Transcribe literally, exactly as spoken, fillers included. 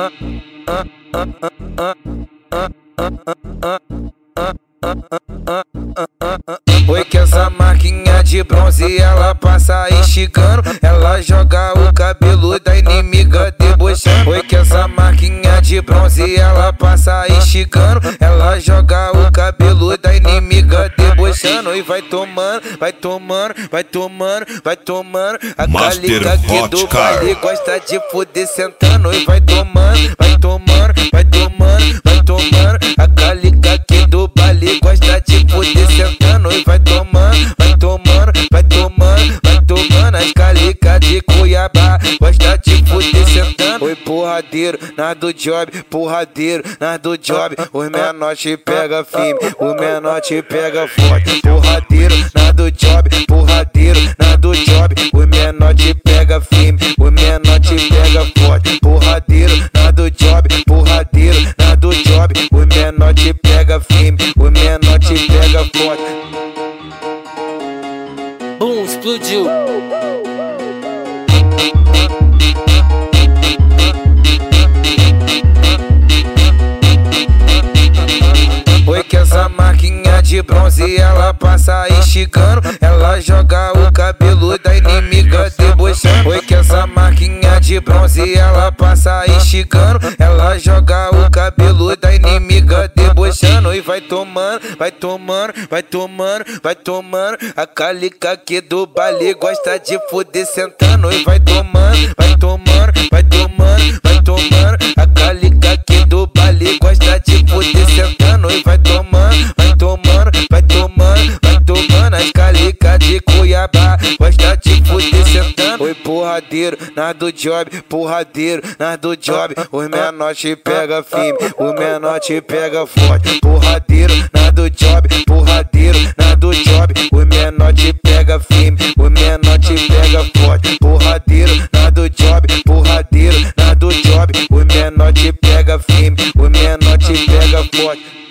Oi, que essa marquinha de bronze ela passa esticando, ela joga o cabelo da inimiga debochando. Oi, que essa marquinha de bronze ela passa esticando, ela joga o cabelo da inimiga debochando. E vai tomando, vai tomando, vai tomando, vai tomando. A calica aqui do baile gosta de foder sentando. E vai tomando, vai tomando, vai tomando, vai tomando. A calica aqui do baile gosta de foder sentando. E vai tomando, vai tomando, vai tomando, vai tomando. As calica de Cuiabá gosta de foder sentando. Oi, porradeiro, nas do job, porradeiro, nas do job. Os menor te pega firme, os menor te pega forte. Porradeiro, nas do job, porradeiro, nas do job. Os menor te pega firme, os menor te pega forte. Porradeiro, nas do job, porradeiro, nas do job. Os menor te pega firme, os menor te pega forte. Bum, explodiu. Oi, que essa marquinha de bronze ela passa esticando, ela joga o cabelo da inimiga debochando. Oi, que essa marquinha de bronze ela passa esticando, ela joga o cabelo da inimiga debochando. E vai tomando, vai tomando, vai tomando, vai tomando. A calica aqui do baile gosta de foder sentando. E vai tomando, vai tomando, vai tomando, vai tomando. A calica aqui do baile gosta de foder sentando. E vai tomando, vai tomando, vai tomando, vai tomando. As calica de Cuiabá gosta de foder sentando. Oi, porradeiro, nas do job, porradeiro, nas do job. Os menor te pega firme, os menor te pega forte. Porradeiro, nas do job, porradeiro, nas do job. Os menor te pega firme, os menor te pega forte. Porradeiro, nas do job, porradeiro, nas do job. Os menor te pega firme, os menor te pega forte.